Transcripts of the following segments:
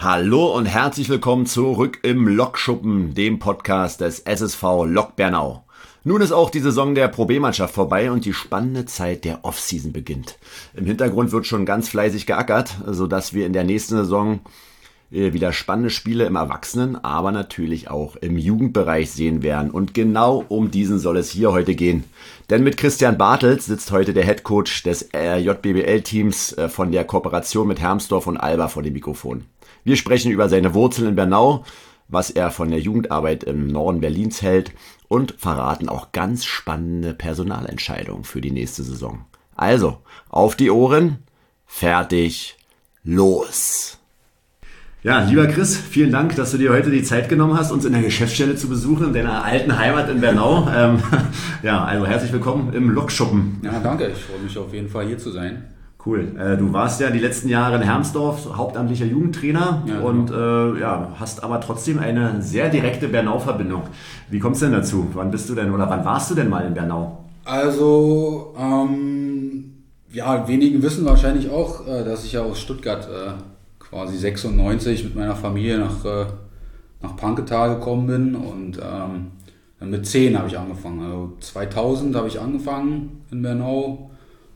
Hallo und herzlich willkommen zurück im Lokschuppen, dem Podcast des SSV Lok Bernau. Nun ist auch die Saison der Pro B-Mannschaft vorbei und die spannende Zeit der Offseason beginnt. Im Hintergrund wird schon ganz fleißig geackert, sodass wir in der nächsten Saison wieder spannende Spiele im Erwachsenen, aber natürlich auch im Jugendbereich sehen werden. Und genau um diesen soll es hier heute gehen. Denn mit Christian Bartels sitzt heute der Headcoach des JBBL-Teams von der Kooperation mit Hermsdorf und Alba vor dem Mikrofon. Wir sprechen über seine Wurzeln in Bernau, was er von der Jugendarbeit im Norden Berlins hält und verraten auch ganz spannende Personalentscheidungen für die nächste Saison. Also, auf die Ohren, fertig, los! Ja, lieber Chris, vielen Dank, dass du dir heute die Zeit genommen hast, uns in der Geschäftsstelle zu besuchen, in deiner alten Heimat in Bernau. Also herzlich willkommen im Lokschuppen. Ja, danke, ich freue mich auf jeden Fall hier zu sein. Cool. Du warst ja die letzten Jahre in Hermsdorf hauptamtlicher Jugendtrainer und hast aber trotzdem eine sehr direkte Bernau-Verbindung. Wie kommst du denn dazu? Wann warst du denn mal in Bernau? Also, wenigen wissen wahrscheinlich auch, dass ich ja aus Stuttgart quasi 96 mit meiner Familie nach Panketal gekommen bin und dann mit 10 habe ich angefangen. Also 2000 habe ich angefangen in Bernau.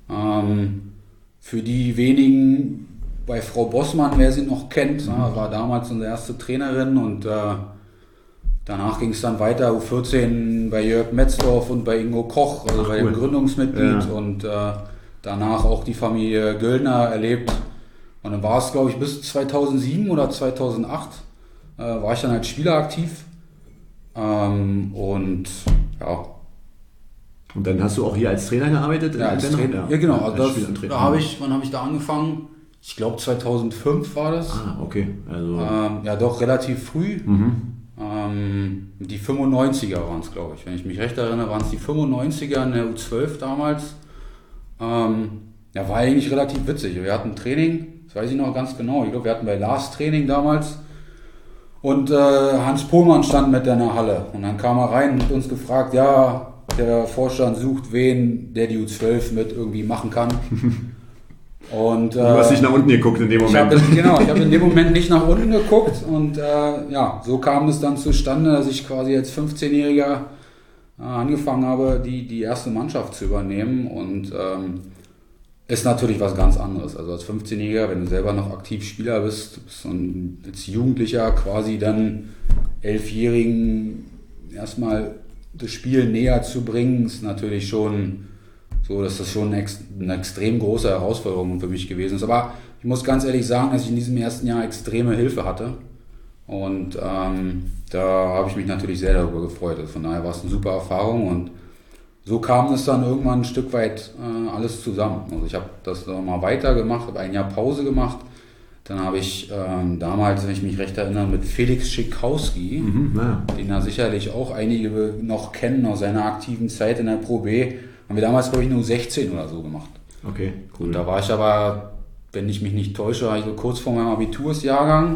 Für die wenigen, bei Frau Bossmann, wer sie noch kennt, war damals unsere erste Trainerin und danach ging es dann weiter, U14 bei Jörg Metzdorf und bei Ingo Koch, also bei dem Gründungsmitglied und danach auch die Familie Göllner erlebt. Und dann war es, glaube ich, bis 2007 oder 2008 war ich dann als Spieler aktiv Und dann hast du auch hier als Trainer gearbeitet? Ja, als Trainer. Ja, genau. Also wann habe ich da angefangen? Ich glaube 2005 war das. Ah, okay. Also ja, doch relativ früh. Die 95er waren es, glaube ich. Wenn ich mich recht erinnere, waren es die 95er in der U12 damals. Ja, war eigentlich relativ witzig. Wir hatten Training, das weiß ich noch ganz genau. Ich glaube, wir hatten bei Lars Training damals. Und Hans Pohlmann stand mit in der Halle. Und dann kam er rein und hat uns gefragt, ja, der Vorstand sucht wen, der die U12 mit irgendwie machen kann. Und, du hast nicht nach unten geguckt in dem Moment. Ich habe in dem Moment nicht nach unten geguckt. Und so kam es dann zustande, dass ich quasi als 15-Jähriger angefangen habe, die erste Mannschaft zu übernehmen. Und ist natürlich was ganz anderes. Also als 15-Jähriger, wenn du selber noch aktiv Spieler bist und als Jugendlicher quasi dann 11-Jährigen erstmal das Spiel näher zu bringen, ist natürlich schon so, dass das schon eine extrem große Herausforderung für mich gewesen ist. Aber ich muss ganz ehrlich sagen, dass ich in diesem ersten Jahr extreme Hilfe hatte. Und da habe ich mich natürlich sehr darüber gefreut. Also von daher war es eine super Erfahrung und so kam es dann irgendwann ein Stück weit alles zusammen. Also ich habe das nochmal weitergemacht, habe ein Jahr Pause gemacht. Dann habe ich damals, wenn ich mich recht erinnere, mit Felix Schikowski, den da sicherlich auch einige noch kennen aus seiner aktiven Zeit in der Pro B, haben wir damals, glaube ich, nur 16 oder so gemacht. Okay, cool. Und da war ich aber, wenn ich mich nicht täusche, war ich so kurz vor meinem Abitursjahrgang.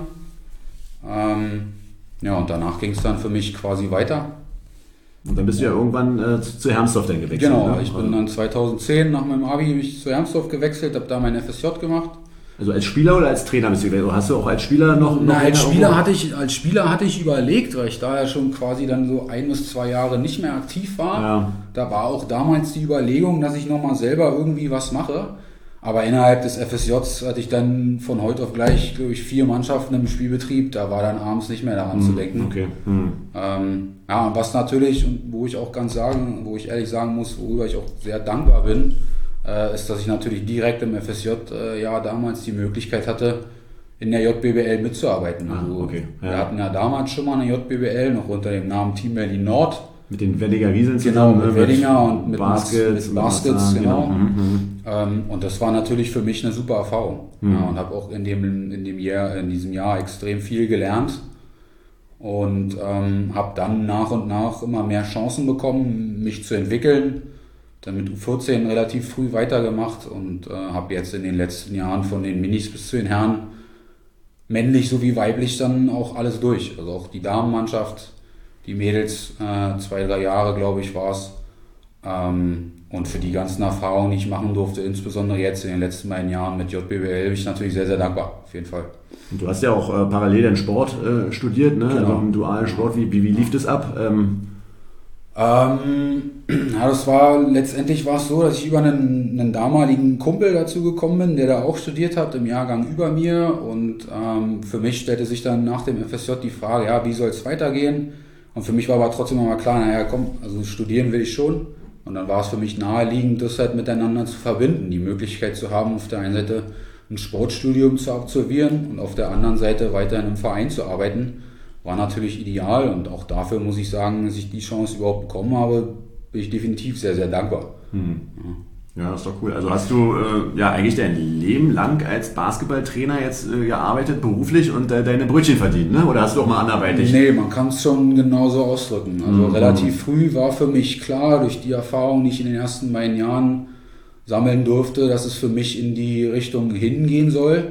Und danach ging es dann für mich quasi weiter. Und dann bist du ja irgendwann zu Hermsdorf dann gewechselt. Genau, ne? Ich bin dann 2010 nach meinem Abi zu Hermsdorf gewechselt, habe da mein FSJ gemacht. Also als Spieler oder als Trainer bist du gewechselt? Oder hast du auch als Spieler noch als Spieler hatte ich überlegt, weil ich da ja schon quasi dann so 1 bis 2 Jahre nicht mehr aktiv war. Ja. Da war auch damals die Überlegung, dass ich nochmal selber irgendwie was mache. Aber innerhalb des FSJs hatte ich dann von heute auf gleich, glaube ich, 4 Mannschaften im Spielbetrieb. Da war dann abends nicht mehr daran zu denken. Okay. Was natürlich, und wo ich ehrlich sagen muss, worüber ich auch sehr dankbar bin, ist, dass ich natürlich direkt im FSJ damals die Möglichkeit hatte, in der JBBL mitzuarbeiten. Wir hatten ja damals schon mal eine JBBL, noch unter dem Namen Team Berlin Nord. Mit den Weddinger Wieseln zusammen. Genau, mit Weddinger und mit Baskets, genau. Und das war natürlich für mich eine super Erfahrung. Ja, und habe auch in diesem Jahr extrem viel gelernt. Und habe dann nach und nach immer mehr Chancen bekommen, mich zu entwickeln. Dann mit U14 relativ früh weitergemacht und habe jetzt in den letzten Jahren von den Minis bis zu den Herren männlich sowie weiblich dann auch alles durch. Also auch die Damenmannschaft, die Mädels, 2-3 Jahre, glaube ich, war es. Und für die ganzen Erfahrungen, die ich machen durfte, insbesondere jetzt in den letzten beiden Jahren mit JBBL, bin ich natürlich sehr, sehr dankbar, auf jeden Fall. Und du hast ja auch parallel den Sport studiert, ne? Genau. Also im dualen Sport. Wie lief das ab? Ja, letztendlich war es so, dass ich über einen damaligen Kumpel dazu gekommen bin, der da auch studiert hat, im Jahrgang über mir. Und für mich stellte sich dann nach dem FSJ die Frage, ja, wie soll es weitergehen? Und für mich war aber trotzdem immer klar, naja, komm, also studieren will ich schon. Und dann war es für mich naheliegend, das halt miteinander zu verbinden, die Möglichkeit zu haben, auf der einen Seite ein Sportstudium zu absolvieren und auf der anderen Seite weiter in einem Verein zu arbeiten, war natürlich ideal. Und auch dafür muss ich sagen, dass ich die Chance überhaupt bekommen habe, bin ich definitiv sehr, sehr dankbar. Ja, das ist doch cool. Also hast du eigentlich dein Leben lang als Basketballtrainer jetzt gearbeitet, beruflich und deine Brötchen verdient, ne? Oder hast du auch mal anderweitig? Nee, man kann es schon genauso ausdrücken. Also relativ früh war für mich klar, durch die Erfahrung, die ich in den ersten beiden Jahren sammeln durfte, dass es für mich in die Richtung hingehen soll.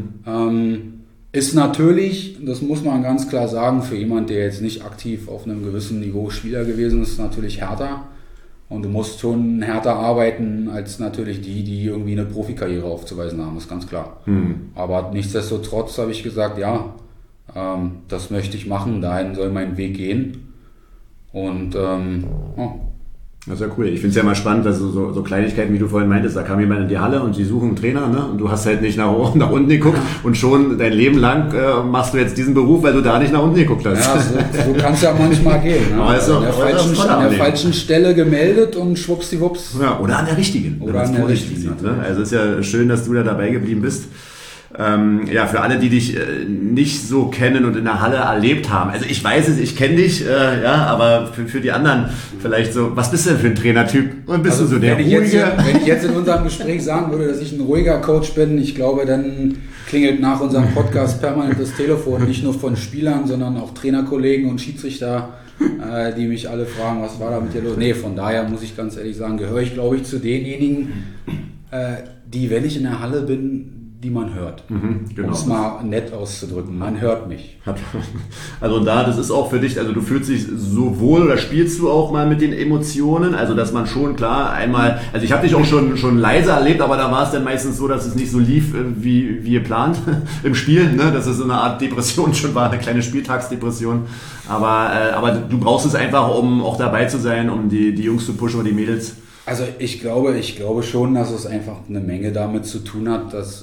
Ist natürlich, das muss man ganz klar sagen, für jemand, der jetzt nicht aktiv auf einem gewissen Niveau Spieler gewesen ist, natürlich härter. Und du musst schon härter arbeiten als natürlich die irgendwie eine Profikarriere aufzuweisen haben, ist ganz klar. Aber nichtsdestotrotz habe ich gesagt, ja, das möchte ich machen, dahin soll mein Weg gehen. Und Das ist ja cool. Ich finde es ja mal spannend, dass so Kleinigkeiten, wie du vorhin meintest, da kam jemand in die Halle und die suchen einen Trainer, ne? Und du hast halt nicht nach unten geguckt und schon dein Leben lang machst du jetzt diesen Beruf, weil du da nicht nach unten geguckt hast. Ja, so kann es ja manchmal gehen. Ne? Also, an der falschen Stelle gemeldet und schwuppsdiwupps. Ja, oder an der richtigen. Oder an der richtigen. Ne? Also es ist ja schön, dass du da dabei geblieben bist. Für alle, die dich nicht so kennen und in der Halle erlebt haben. Also ich weiß es, ich kenne dich, aber für die anderen vielleicht so, was bist du denn für ein Trainertyp? Und bist du so der ruhige? Wenn ich jetzt in unserem Gespräch sagen würde, dass ich ein ruhiger Coach bin, ich glaube, dann klingelt nach unserem Podcast permanent das Telefon, nicht nur von Spielern, sondern auch Trainerkollegen und Schiedsrichter, die mich alle fragen, was war da mit dir los? Nee, von daher muss ich ganz ehrlich sagen, gehöre ich, glaube ich, zu denjenigen, die, wenn ich in der Halle bin, die man hört. Genau. Um es mal nett auszudrücken, man hört mich. Also das ist auch für dich, also du fühlst dich so wohl oder spielst du auch mal mit den Emotionen, also dass man schon klar einmal, also ich habe dich auch schon leise erlebt, aber da war es dann meistens so, dass es nicht so lief, wie geplant im Spiel, ne? Dass es so eine Art Depression schon war, eine kleine Spieltagsdepression, aber du brauchst es einfach, um auch dabei zu sein, um die Jungs zu pushen oder die Mädels. Also ich glaube schon, dass es einfach eine Menge damit zu tun hat, dass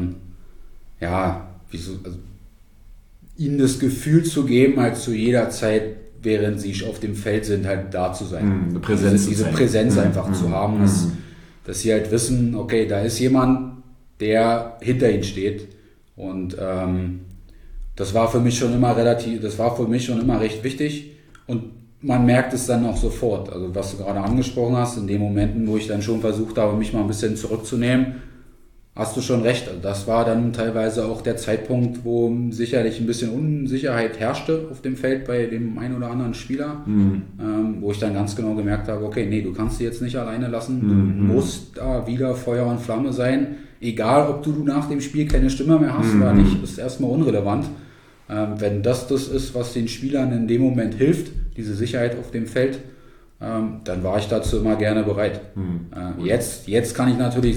ihnen das Gefühl zu geben, halt zu jeder Zeit, während sie auf dem Feld sind, halt da zu sein. Eine Präsenz diese Präsenz einfach zu haben, dass sie halt wissen, okay, da ist jemand, der hinter ihnen steht. Und das war für mich schon immer recht wichtig. Und man merkt es dann auch sofort, also was du gerade angesprochen hast, in den Momenten, wo ich dann schon versucht habe, mich mal ein bisschen zurückzunehmen, hast du schon recht. Also das war dann teilweise auch der Zeitpunkt, wo sicherlich ein bisschen Unsicherheit herrschte auf dem Feld bei dem einen oder anderen Spieler, wo ich dann ganz genau gemerkt habe, okay, nee, du kannst sie jetzt nicht alleine lassen, du musst da wieder Feuer und Flamme sein, egal ob du nach dem Spiel keine Stimme mehr hast oder nicht, ist erstmal unrelevant. Wenn das ist, was den Spielern in dem Moment hilft, diese Sicherheit auf dem Feld, dann war ich dazu immer gerne bereit. Jetzt kann ich natürlich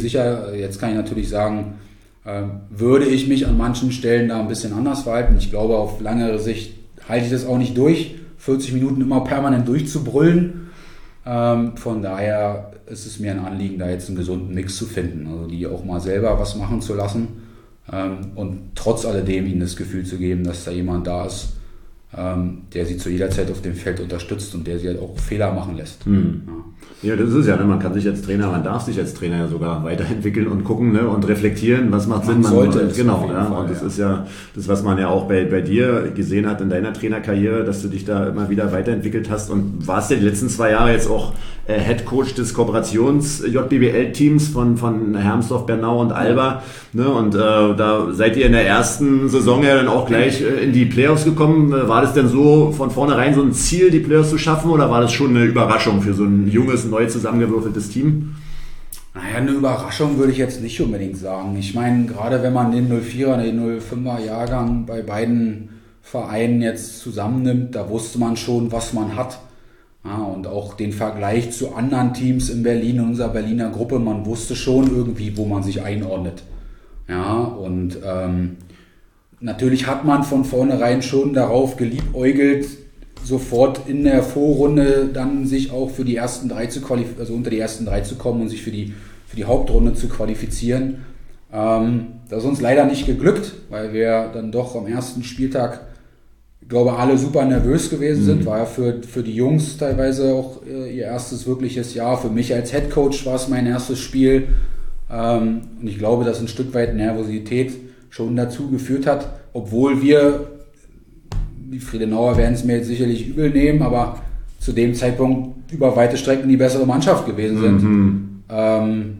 sagen, würde ich mich an manchen Stellen da ein bisschen anders verhalten. Ich glaube, auf langere Sicht halte ich das auch nicht durch, 40 Minuten immer permanent durchzubrüllen. Von daher ist es mir ein Anliegen, da jetzt einen gesunden Mix zu finden, also die auch mal selber was machen zu lassen und trotz alledem ihnen das Gefühl zu geben, dass da jemand da ist, der sie zu jeder Zeit auf dem Feld unterstützt und der sie halt auch Fehler machen lässt. Ja, das ist es ja, ne? Man kann sich als Trainer, man darf sich als Trainer ja sogar weiterentwickeln und gucken, ne? Und reflektieren, was macht Sinn. Man sollte es. Genau, ja. Fall, und das ist ja das, was man ja auch bei dir gesehen hat in deiner Trainerkarriere, dass du dich da immer wieder weiterentwickelt hast und warst ja die letzten 2 Jahre jetzt auch Head Coach des Kooperations-JBL-Teams von Hermsdorf, Bernau und Alba, ne? Und da seid ihr in der ersten Saison ja dann auch gleich in die Playoffs gekommen. War das denn so von vornherein so ein Ziel, die Playoffs zu schaffen, oder war das schon eine Überraschung für so ein junges, neu zusammengewürfeltes Team? Naja, eine Überraschung würde ich jetzt nicht unbedingt sagen. Ich meine, gerade wenn man den 04er und den 05er Jahrgang bei beiden Vereinen jetzt zusammennimmt, da wusste man schon, was man hat. Ja, und auch den Vergleich zu anderen Teams in Berlin, in unserer Berliner Gruppe, man wusste schon irgendwie, wo man sich einordnet. Ja, und natürlich hat man von vornherein schon darauf geliebäugelt, sofort in der Vorrunde dann sich auch für die ersten 3 also unter die ersten 3 zu kommen und sich für die Hauptrunde zu qualifizieren. Das ist uns leider nicht geglückt, weil wir dann doch am ersten Spieltag, ich glaube, alle super nervös gewesen sind. War ja für die Jungs teilweise auch ihr erstes wirkliches Jahr. Für mich als Headcoach war es mein erstes Spiel. Und ich glaube, dass ein Stück weit Nervosität schon dazu geführt hat, obwohl wir, die Friedenauer werden es mir jetzt sicherlich übel nehmen, aber zu dem Zeitpunkt über weite Strecken die bessere Mannschaft gewesen sind.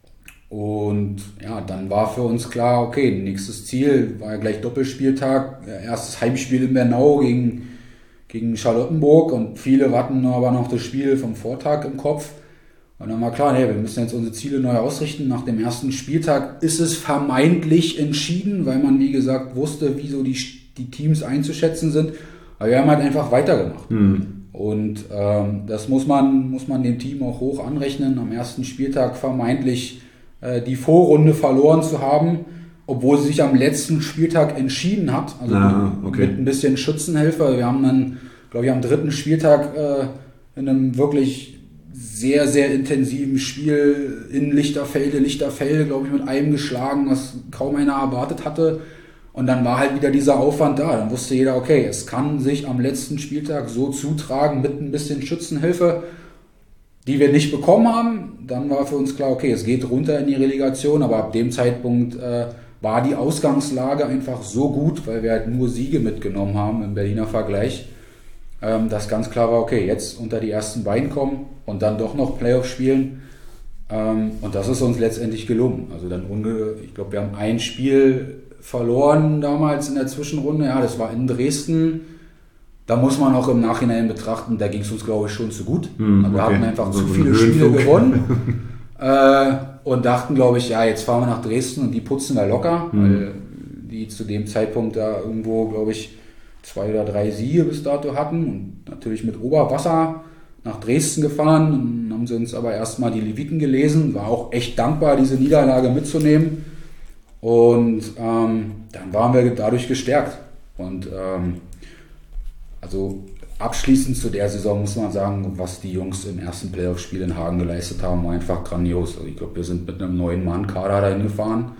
Und ja, dann war für uns klar, okay, nächstes Ziel war ja gleich Doppelspieltag, erstes Heimspiel in Bernau gegen Charlottenburg und viele hatten aber noch das Spiel vom Vortag im Kopf. Und dann war klar, wir müssen jetzt unsere Ziele neu ausrichten. Nach dem ersten Spieltag ist es vermeintlich entschieden, weil man, wie gesagt, wusste, wie so die Teams einzuschätzen sind. Aber wir haben halt einfach weitergemacht. Und das muss man dem Team auch hoch anrechnen, am ersten Spieltag vermeintlich die Vorrunde verloren zu haben, obwohl sie sich am letzten Spieltag entschieden hat. Also mit ein bisschen Schützenhilfe. Wir haben dann, glaube ich, am 3. Spieltag in einem wirklich sehr, sehr intensiven Spiel in Lichterfelde, glaube ich, mit einem geschlagen, was kaum einer erwartet hatte. Und dann war halt wieder dieser Aufwand da. Dann wusste jeder, okay, es kann sich am letzten Spieltag so zutragen mit ein bisschen Schützenhilfe, die wir nicht bekommen haben. Dann war für uns klar, okay, es geht runter in die Relegation, aber ab dem Zeitpunkt war die Ausgangslage einfach so gut, weil wir halt nur Siege mitgenommen haben im Berliner Vergleich, dass ganz klar war, okay, jetzt unter die ersten beiden kommen und dann doch noch Playoff spielen. Und das ist uns letztendlich gelungen. Also dann ich glaube, wir haben ein Spiel verloren damals in der Zwischenrunde. Ja, das war in Dresden. Da muss man auch im Nachhinein betrachten, da ging es uns, glaube ich, schon zu gut. Wir hatten einfach zu viele Spiele gewonnen und dachten, glaube ich, ja, jetzt fahren wir nach Dresden und die putzen wir locker, weil die zu dem Zeitpunkt da irgendwo, glaube ich, 2 oder 3 Siege bis dato hatten und natürlich mit Oberwasser nach Dresden gefahren. Dann haben sie uns aber erstmal die Leviten gelesen, war auch echt dankbar, diese Niederlage mitzunehmen. Und dann waren wir dadurch gestärkt. Und also abschließend zu der Saison muss man sagen, was die Jungs im ersten Playoff-Spiel in Hagen geleistet haben, war einfach grandios. Also ich glaube, wir sind mit einem 9-Mann-Kader dahin gefahren.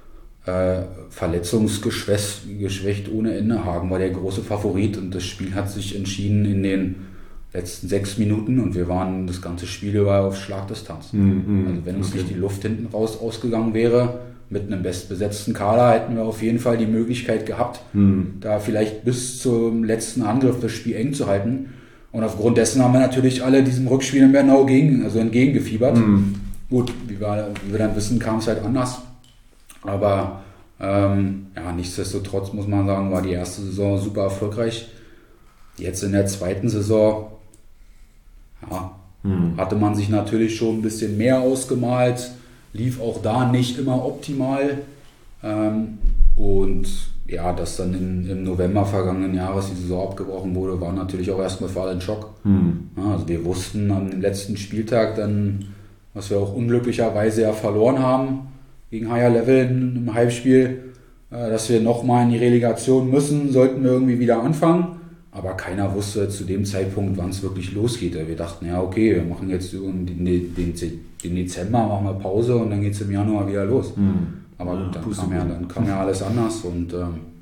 Verletzungsgeschwächt ohne Ende. Hagen war der große Favorit und das Spiel hat sich entschieden in den letzten 6 Minuten und wir waren das ganze Spiel über auf Schlagdistanz. Also wenn uns nicht die Luft hinten raus ausgegangen wäre, mit einem bestbesetzten Kader hätten wir auf jeden Fall die Möglichkeit gehabt, da vielleicht bis zum letzten Angriff das Spiel eng zu halten. Und aufgrund dessen haben wir natürlich alle diesem Rückspiel in Bernau entgegengefiebert. Gut, wie wir dann wissen, kam es halt anders. Aber nichtsdestotrotz muss man sagen, war die erste Saison super erfolgreich. Jetzt in der zweiten Saison hatte man sich natürlich schon ein bisschen mehr ausgemalt, lief auch da nicht immer optimal. Und ja, dass dann im November vergangenen Jahres die Saison abgebrochen wurde, war natürlich auch erstmal für alle ein Schock. Also wir wussten am letzten Spieltag dann, was wir auch unglücklicherweise ja verloren haben, gegen Higher Level im Halbspiel, dass wir nochmal in die Relegation müssen, sollten wir irgendwie wieder anfangen. Aber keiner wusste zu dem Zeitpunkt, wann es wirklich losgeht. Wir dachten, ja okay, wir machen jetzt den Dezember, machen wir Pause und dann geht es im Januar wieder los. Aber gut, dann kam ja alles anders. Und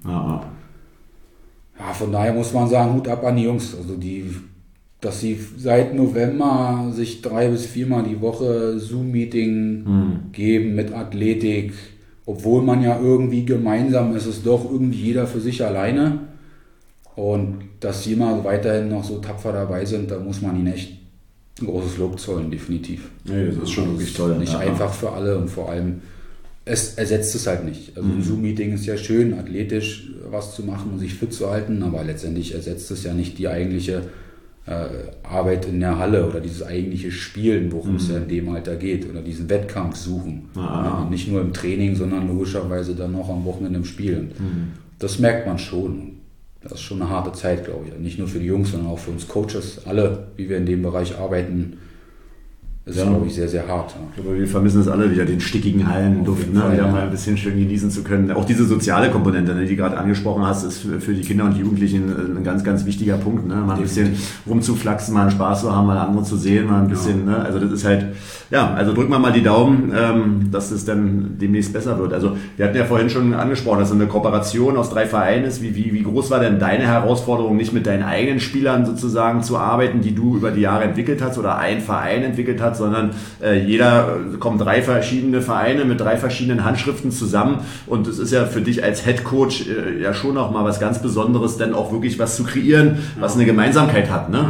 von daher muss man sagen, Hut ab an die Jungs. Also dass sie seit November sich 3 bis 4 Mal die Woche Zoom-Meeting geben mit Athletik, obwohl man ja irgendwie gemeinsam ist, es doch irgendwie jeder für sich alleine. Und dass sie immer weiterhin noch so tapfer dabei sind, da muss man ihnen echt ein großes Lob zollen, definitiv. Nee, das ist schon wirklich toll. Nicht einfach für alle und vor allem, es ersetzt es halt nicht. Also ein Zoom-Meeting ist ja schön, athletisch was zu machen und sich fit zu halten, aber letztendlich ersetzt es ja nicht die eigentliche Arbeit in der Halle oder dieses eigentliche Spielen, worum es ja in dem Alter geht, oder diesen Wettkampf suchen. Nicht nur im Training, sondern logischerweise dann noch am Wochenende im Spiel. Das merkt man schon. Das ist schon eine harte Zeit, glaube ich. Nicht nur für die Jungs, sondern auch für uns Coaches, alle, wie wir in dem Bereich arbeiten. ist, glaube ich, sehr, sehr hart. Ich glaube, wir vermissen es alle wieder, den stickigen Hallenduft, ne? Wieder mal ein bisschen schön genießen zu können. Auch diese soziale Komponente, ne, die du gerade angesprochen hast, ist für die Kinder und Jugendlichen ein ganz, ganz wichtiger Punkt. Ne? Mal ein bisschen rumzuflaxen, mal einen Spaß zu haben, mal andere zu sehen, mal ein bisschen, ne? Also das ist halt, also drücken wir mal die Daumen, dass es dann demnächst besser wird. Also wir hatten ja vorhin schon angesprochen, dass es eine Kooperation aus 3 Vereinen ist. Wie groß war denn deine Herausforderung, nicht mit deinen eigenen Spielern sozusagen zu arbeiten, die du über die Jahre entwickelt hast oder ein Verein entwickelt hat, sondern kommen 3 verschiedene Vereine mit 3 verschiedenen Handschriften zusammen und es ist ja für dich als Head Coach ja schon auch mal was ganz Besonderes, dann auch wirklich was zu kreieren, was eine Gemeinsamkeit hat, ne?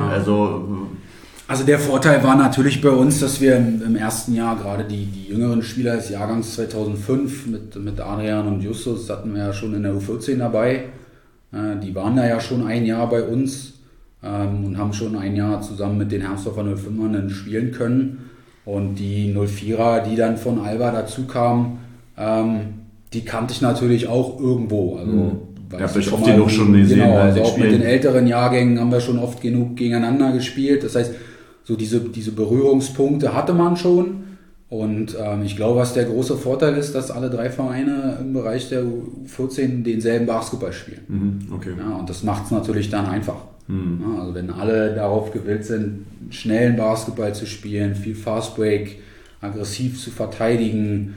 Also der Vorteil war natürlich bei uns, dass wir im ersten Jahr gerade die jüngeren Spieler des Jahrgangs 2005 mit Adrian und Justus hatten wir ja schon in der U14 dabei. Die waren da ja schon ein Jahr bei uns und haben schon ein Jahr zusammen mit den Hermsdorfer 05ern spielen können. Und die 04er, die dann von Alba dazu kamen, die kannte ich natürlich auch irgendwo. Also, habt euch oft genug schon gesehen. Genau, also auch mit den älteren Jahrgängen haben wir schon oft genug gegeneinander gespielt. Das heißt, so diese Berührungspunkte hatte man schon. Und ich glaube, was der große Vorteil ist, dass alle 3 Vereine im Bereich der U14 denselben Basketball spielen. Okay. Ja, und das macht es natürlich dann einfach. Ja, also wenn alle darauf gewillt sind, schnellen Basketball zu spielen, viel Fastbreak, aggressiv zu verteidigen,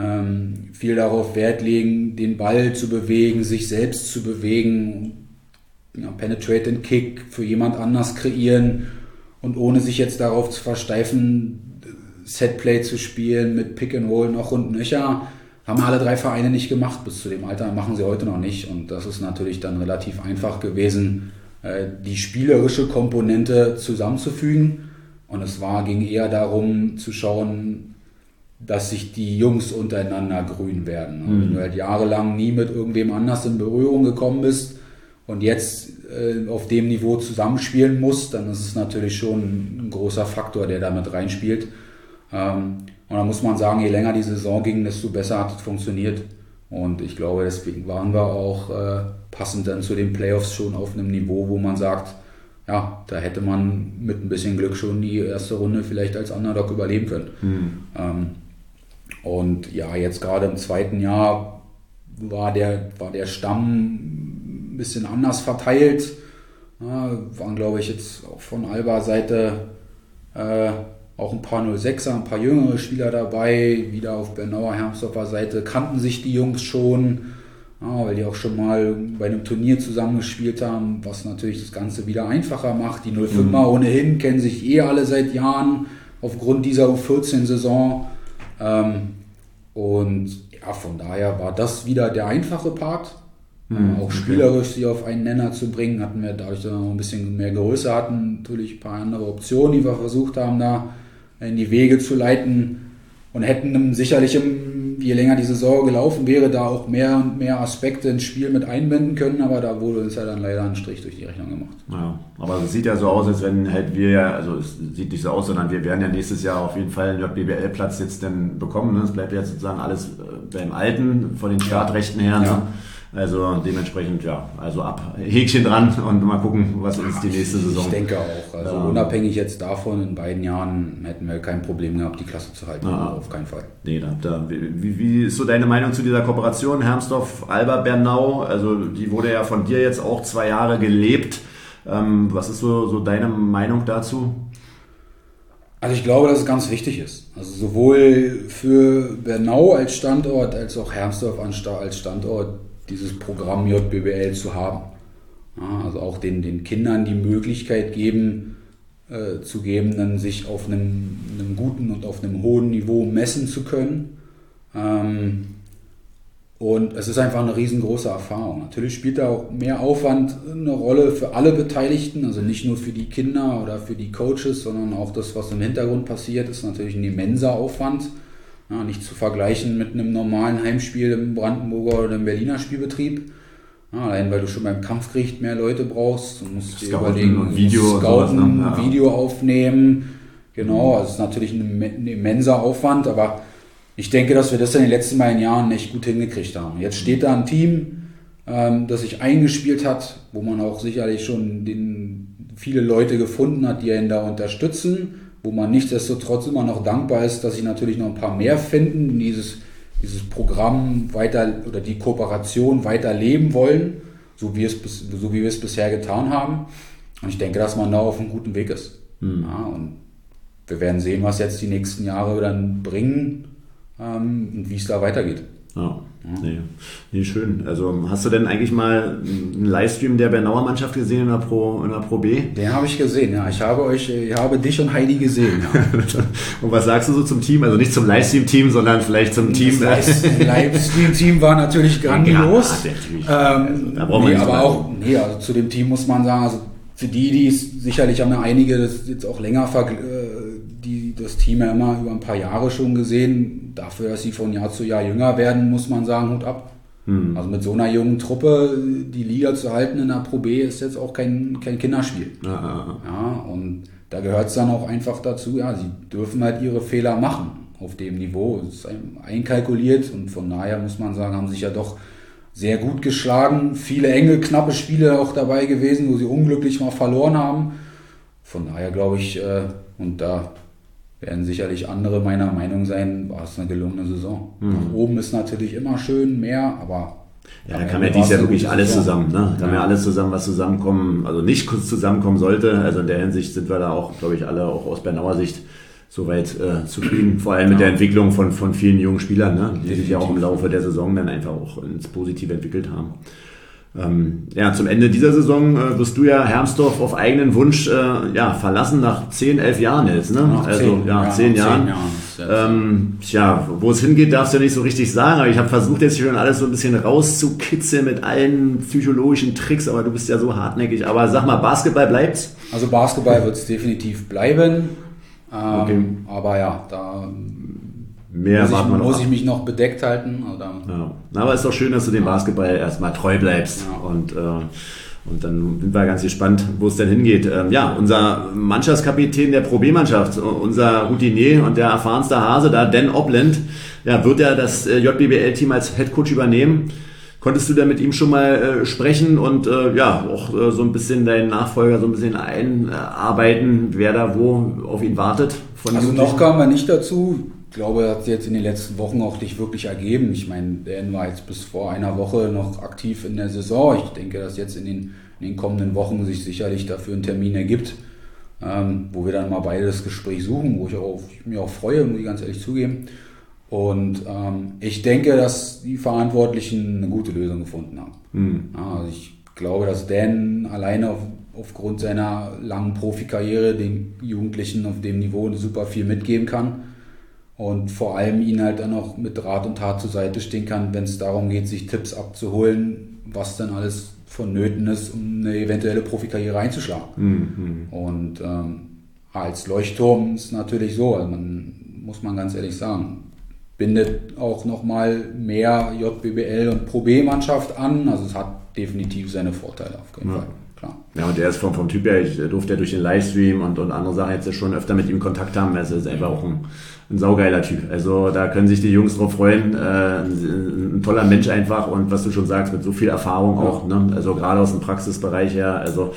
viel darauf Wert legen, den Ball zu bewegen, sich selbst zu bewegen, Penetrate and Kick für jemand anders kreieren und ohne sich jetzt darauf zu versteifen, Setplay zu spielen mit Pick and Roll noch und nöcher, haben alle 3 Vereine nicht gemacht bis zu dem Alter, machen sie heute noch nicht und das ist natürlich dann relativ einfach gewesen, die spielerische Komponente zusammenzufügen und ging eher darum zu schauen, dass sich die Jungs untereinander grün werden. Und wenn du halt jahrelang nie mit irgendwem anders in Berührung gekommen bist und jetzt auf dem Niveau zusammenspielen musst, dann ist es natürlich schon ein großer Faktor, der da mit reinspielt. Und da muss man sagen, je länger die Saison ging, desto besser hat es funktioniert. Und ich glaube, deswegen waren wir auch passend dann zu den Playoffs schon auf einem Niveau, wo man sagt, ja, da hätte man mit ein bisschen Glück schon die erste Runde vielleicht als Underdog überleben können. Und ja, jetzt gerade im zweiten Jahr war der Stamm ein bisschen anders verteilt. Waren, glaube ich, jetzt auch von Alba-Seite auch ein paar 06er, ein paar jüngere Spieler dabei. Wieder auf Bernauer Hermsdorfer Seite kannten sich die Jungs schon, weil die auch schon mal bei einem Turnier zusammengespielt haben, was natürlich das Ganze wieder einfacher macht. Die 05er ohnehin kennen sich alle seit Jahren aufgrund dieser U14-Saison. Und ja, von daher war das wieder der einfache Part. Auch spielerisch sie auf einen Nenner zu bringen, hatten wir dadurch, dass wir noch ein bisschen mehr Größe hatten, natürlich ein paar andere Optionen, die wir versucht haben, da in die Wege zu leiten und hätten sicherlich, je länger die Saison gelaufen wäre, da auch mehr und mehr Aspekte ins Spiel mit einbinden können, aber da wurde uns ja dann leider ein Strich durch die Rechnung gemacht. Ja, aber es sieht ja so aus, als wenn halt es sieht nicht so aus, sondern wir werden ja nächstes Jahr auf jeden Fall einen JBL-Platz jetzt dann bekommen. Ne? Es bleibt jetzt sozusagen alles beim Alten, von den Startrechten her. Ja. Ne? Also dementsprechend, also ab Häkchen dran und mal gucken, was uns die nächste Saison... Ich denke auch. Also unabhängig jetzt davon, in beiden Jahren hätten wir kein Problem gehabt, die Klasse zu halten. Auf keinen Fall. Nee, wie ist so deine Meinung zu dieser Kooperation Hermsdorf, Alba, Bernau? Also die wurde ja von dir jetzt auch 2 Jahre gelebt. Was ist so deine Meinung dazu? Also ich glaube, dass es ganz wichtig ist. Also sowohl für Bernau als Standort, als auch Hermsdorf als Standort dieses Programm JBL zu haben. Ja, also auch den Kindern die Möglichkeit zu geben, dann sich auf einem guten und auf einem hohen Niveau messen zu können. Und es ist einfach eine riesengroße Erfahrung. Natürlich spielt da auch mehr Aufwand eine Rolle für alle Beteiligten, also nicht nur für die Kinder oder für die Coaches, sondern auch das, was im Hintergrund passiert, ist natürlich ein immenser Aufwand. Ja, nicht zu vergleichen mit einem normalen Heimspiel im Brandenburger oder im Berliner Spielbetrieb. Ja, allein weil du schon beim Kampfgericht mehr Leute brauchst. Du musst dir überlegen, Video aufnehmen. Genau, also es ist natürlich ein immenser Aufwand, aber ich denke, dass wir das in den letzten beiden Jahren echt gut hingekriegt haben. Jetzt steht da ein Team, das sich eingespielt hat, wo man auch sicherlich schon viele Leute gefunden hat, die ihn da unterstützen. wo man nichtsdestotrotz immer noch dankbar ist, dass sich natürlich noch ein paar mehr finden, dieses Programm weiter oder die Kooperation weiter leben wollen, so wie wir es bisher getan haben. Und ich denke, dass man da auf einem guten Weg ist. Ja, und wir werden sehen, was jetzt die nächsten Jahre dann bringen und wie es da weitergeht. Ja, nee, schön. Also hast du denn eigentlich mal einen Livestream der Bernauer Mannschaft gesehen in der Pro B? Den habe ich gesehen, ja. Ich habe dich und Heidi gesehen. Ja. Und was sagst du so zum Team? Also nicht zum Livestream-Team, sondern vielleicht zum Team. Das Livestream-Team war natürlich grandios. Ja, da brauchen wir nicht aber auch, also zu dem Team muss man sagen, also für die es sicherlich haben ja einige das jetzt auch länger das Team ja immer über ein paar Jahre schon gesehen. Dafür, dass sie von Jahr zu Jahr jünger werden, muss man sagen, Hut ab. Also mit so einer jungen Truppe die Liga zu halten in der Pro B ist jetzt auch kein Kinderspiel. Ja, und da gehört es dann auch einfach dazu, sie dürfen halt ihre Fehler machen auf dem Niveau. Es ist einkalkuliert und von daher muss man sagen, haben sich ja doch sehr gut geschlagen. Viele enge, knappe Spiele auch dabei gewesen, wo sie unglücklich mal verloren haben. Von daher glaube ich, und da werden sicherlich andere meiner Meinung sein, war es eine gelungene Saison. Nach oben ist natürlich immer schön, mehr, aber... Ja, da kam ja dies Jahr wirklich alles zusammen. Ne? Da kam ja alles zusammen, was zusammenkommen, also nicht kurz zusammenkommen sollte. Also in der Hinsicht sind wir da auch, glaube ich, alle auch aus Bernauer Sicht soweit zufrieden. Vor allem mit der Entwicklung von vielen jungen Spielern, ne? Die sich ja auch im Laufe der Saison dann einfach auch ins Positive entwickelt haben. Zum Ende dieser Saison wirst du ja Hermsdorf auf eigenen Wunsch verlassen nach 10, 11 Jahren jetzt, ne? Nach 10 Jahren. Wo es hingeht, darfst du ja nicht so richtig sagen, aber ich habe versucht jetzt schon alles so ein bisschen rauszukitzeln mit allen psychologischen Tricks, aber du bist ja so hartnäckig. Aber sag mal, Basketball bleibt's? Also Basketball wird es definitiv bleiben, okay. Aber ja, da muss ich mich noch bedeckt halten. Aber ist doch schön, dass du dem Basketball erstmal treu bleibst. Ja. Und dann sind wir ganz gespannt, wo es denn hingeht. Unser Mannschaftskapitän der Pro B-Mannschaft, unser Routinier und der erfahrenste Hase, da Dan Opland, wird ja das JBBL-Team als Headcoach übernehmen. Konntest du da mit ihm schon mal sprechen und auch so ein bisschen deinen Nachfolger so ein bisschen einarbeiten, wer da wo auf ihn wartet? Also noch kamen wir nicht dazu. Ich glaube, das hat sich jetzt in den letzten Wochen auch nicht wirklich ergeben. Ich meine, Dan war jetzt bis vor einer Woche noch aktiv in der Saison. Ich denke, dass jetzt in den kommenden Wochen sich sicherlich dafür ein Termin ergibt, wo wir dann mal beide das Gespräch suchen, wo ich mich auch freue, muss ich ganz ehrlich zugeben. Und ich denke, dass die Verantwortlichen eine gute Lösung gefunden haben. Also ich glaube, dass Dan alleine aufgrund seiner langen Profikarriere den Jugendlichen auf dem Niveau super viel mitgeben kann. Und vor allem ihnen halt dann auch mit Rat und Tat zur Seite stehen kann, wenn es darum geht, sich Tipps abzuholen, was dann alles vonnöten ist, um eine eventuelle Profikarriere einzuschlagen. Und als Leuchtturm ist es natürlich so, also muss man ganz ehrlich sagen, bindet auch nochmal mehr JBBL und Pro B-Mannschaft an, also es hat definitiv seine Vorteile auf jeden Fall. Klar. Ja, und der ist vom Typ her, ich durfte ja durch den Livestream und andere Sachen jetzt schon öfter mit ihm Kontakt haben, also ist einfach auch ein saugeiler Typ. Also da können sich die Jungs drauf freuen. Ein toller Mensch einfach und was du schon sagst, mit so viel Erfahrung auch, ne? Also gerade aus dem Praxisbereich her, also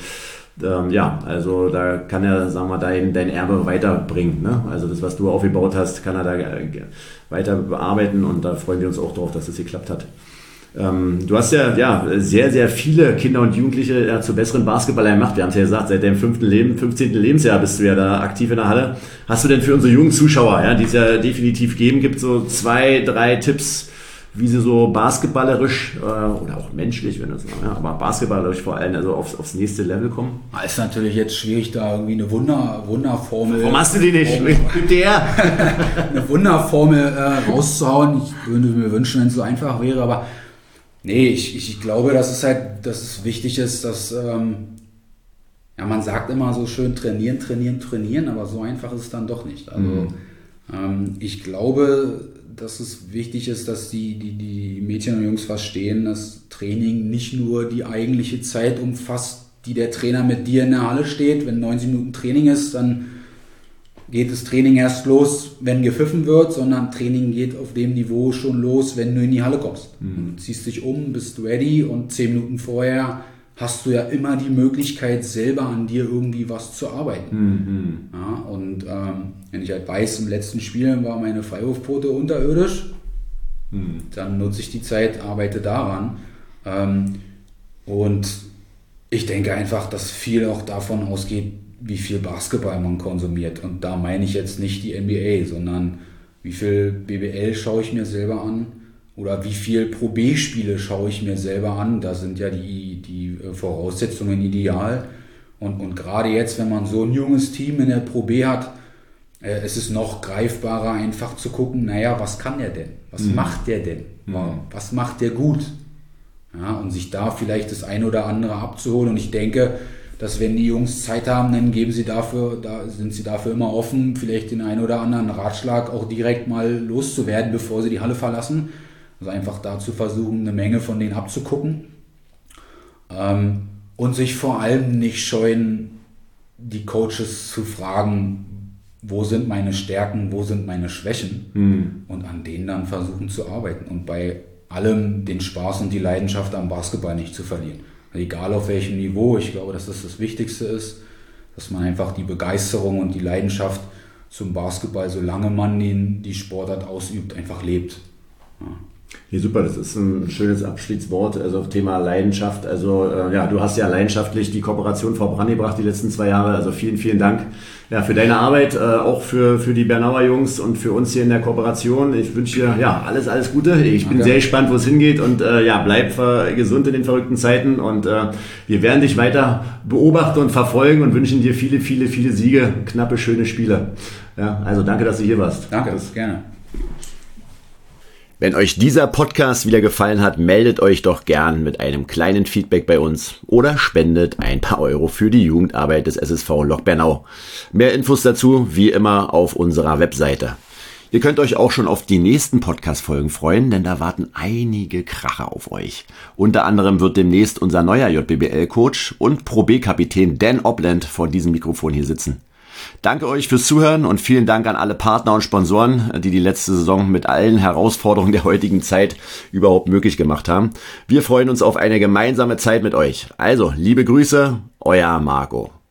da kann er, sagen wir, dein Erbe weiterbringen, ne? Also das, was du aufgebaut hast, kann er da weiter bearbeiten und da freuen wir uns auch drauf, dass das geklappt hat. Du hast ja sehr, sehr viele Kinder und Jugendliche zu besseren Basketballern gemacht. Wir haben es ja gesagt, seit deinem 15. Lebensjahr bist du ja da aktiv in der Halle. Hast du denn für unsere jungen Zuschauer, die es ja definitiv geben, gibt so 2, 3 Tipps, wie sie so basketballerisch oder auch menschlich, wenn das aber basketballerisch vor allem also aufs nächste Level kommen? Ist natürlich jetzt schwierig, da irgendwie eine Wunderformel... Warum hast du die nicht? Eine Wunderformel rauszuhauen. Ich würde mir wünschen, wenn es so einfach wäre, aber nee, ich glaube, dass es wichtig ist, dass man sagt immer so schön trainieren, aber so einfach ist es dann doch nicht. Also ich glaube, dass es wichtig ist, dass die Mädchen und Jungs verstehen, dass Training nicht nur die eigentliche Zeit umfasst, die der Trainer mit dir in der Halle steht. Wenn 90 Minuten Training ist, dann geht das Training erst los, wenn gepfiffen wird, sondern Training geht auf dem Niveau schon los, wenn du in die Halle kommst. Du ziehst dich um, bist ready und 10 Minuten vorher hast du ja immer die Möglichkeit, selber an dir irgendwie was zu arbeiten. Ja, und wenn ich halt weiß, im letzten Spiel war meine Freiwurfquote unterirdisch, dann nutze ich die Zeit, arbeite daran. Und ich denke einfach, dass viel auch davon ausgeht, wie viel Basketball man konsumiert. Und da meine ich jetzt nicht die NBA, sondern wie viel BBL schaue ich mir selber an oder wie viel Pro B-Spiele schaue ich mir selber an. Da sind ja die Voraussetzungen ideal. Und gerade jetzt, wenn man so ein junges Team in der Pro B hat, es ist noch greifbarer, einfach zu gucken, naja, was kann der denn? Was macht der denn? Was macht der gut? Ja, und sich da vielleicht das eine oder andere abzuholen. Und ich denke, dass wenn die Jungs Zeit haben, dann sind sie dafür immer offen, vielleicht den einen oder anderen Ratschlag auch direkt mal loszuwerden, bevor sie die Halle verlassen. Also einfach dazu versuchen, eine Menge von denen abzugucken. Und sich vor allem nicht scheuen, die Coaches zu fragen, wo sind meine Stärken, wo sind meine Schwächen und an denen dann versuchen zu arbeiten und bei allem den Spaß und die Leidenschaft am Basketball nicht zu verlieren. Egal auf welchem Niveau, ich glaube, dass das Wichtigste ist, dass man einfach die Begeisterung und die Leidenschaft zum Basketball, solange man die Sportart ausübt, einfach lebt. Ja. Ja, super, das ist ein schönes Abschiedswort, also Thema Leidenschaft. Also du hast ja leidenschaftlich die Kooperation vorangebracht die letzten 2 Jahre, also vielen, vielen Dank für deine Arbeit, auch für die Bernauer Jungs und für uns hier in der Kooperation. Ich wünsche dir alles Gute. Ich bin sehr gespannt, wo es hingeht und bleib gesund in den verrückten Zeiten und wir werden dich weiter beobachten und verfolgen und wünschen dir viele, viele, viele Siege, knappe, schöne Spiele. Ja, also danke, dass du hier warst. Danke, gerne. Wenn euch dieser Podcast wieder gefallen hat, meldet euch doch gern mit einem kleinen Feedback bei uns oder spendet ein paar Euro für die Jugendarbeit des SSV Lok Bernau. Mehr Infos dazu wie immer auf unserer Webseite. Ihr könnt euch auch schon auf die nächsten Podcast-Folgen freuen, denn da warten einige Kracher auf euch. Unter anderem wird demnächst unser neuer JBBL-Coach und Pro B-Kapitän Dan Opland vor diesem Mikrofon hier sitzen. Danke euch fürs Zuhören und vielen Dank an alle Partner und Sponsoren, die letzte Saison mit allen Herausforderungen der heutigen Zeit überhaupt möglich gemacht haben. Wir freuen uns auf eine gemeinsame Zeit mit euch. Also, liebe Grüße, euer Marco.